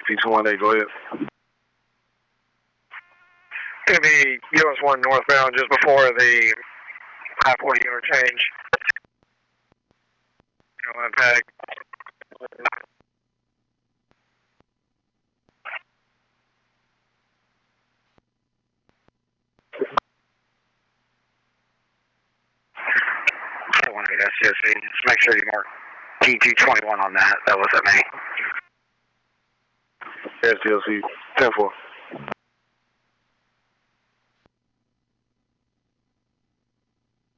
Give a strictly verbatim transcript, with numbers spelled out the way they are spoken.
P two one eight, go ahead. Going to be U S one northbound just before the I forty interchange. Going back. S C S C. Just make sure you mark P G twenty-one on that. That wasn't me. S C S C ten four.